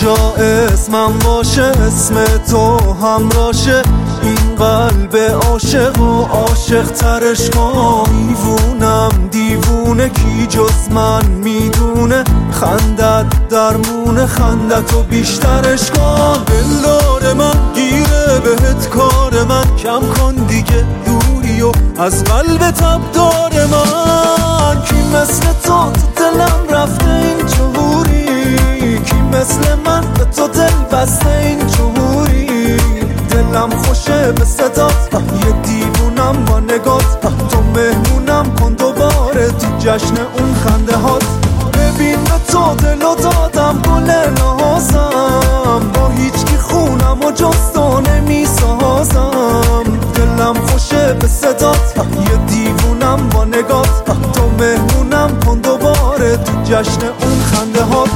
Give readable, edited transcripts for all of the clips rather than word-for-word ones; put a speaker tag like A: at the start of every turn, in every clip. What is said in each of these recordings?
A: جا اسمم باشه، اسم تو همراشه، این قلب عاشق و عاشق ترش کن. دیوونه کی جز من میدونه، خندت درمونه، خندتو بیشترش کن. دلدار من گیره بهت کار من، کم کن دیگه دوری و از قلب تبدار من. کی مثل تو دلم رفته این جهوری، کی مثل من به تو دل بسته این جهوری. دلم خوشه به صدات، یه دیوونم با نگات، تو مهمونم کن دوباره تو جشن اون خنده هات. ببین به تو دلو دادم گل نازم، با هیچکی خونم و جز تو نمیسازم. دلم خوشه به صدات، یه دیوونم با نگات، تو مهمونم کن دوباره تو جشن اون خنده هات.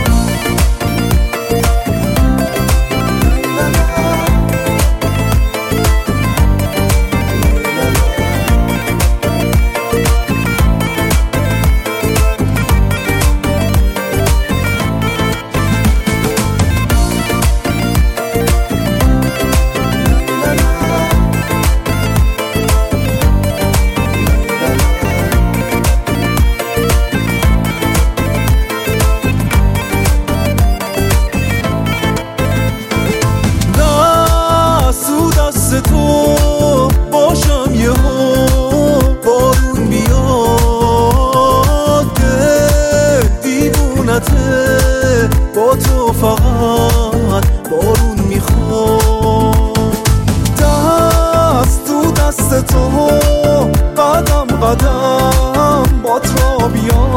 A: تو باشم یه بارون بیاد، دل دیوونته با تو فقط بارون میخواد. دست تو دست تو قدم قدم با تو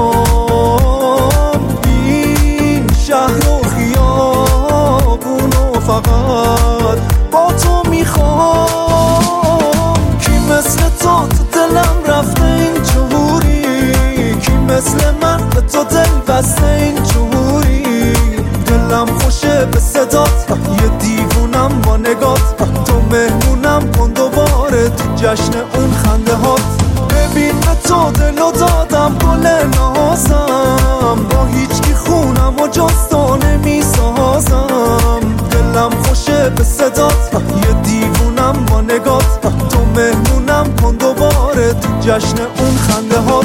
A: بیام، این شهر و خیابون و فقط با تو میخوام. کی مثل تو دلم رفته این جهوری، کی مثل من به تو دل بسته این جهوری. دلم خوشه به صدات، یه دیوونم با نگات، تو مهمونم کن دوباره تو جشن اون خنده هات. ببین به تو دلو دادم گل نازم، با هیچکی خونم و جز تو نمیسازم. دلم خوشه به صدات، یه دیوونم با نگات، تو مهمونم کن دوباره تو جشن اون خنده هات.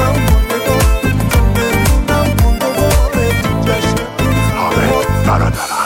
B: برادرم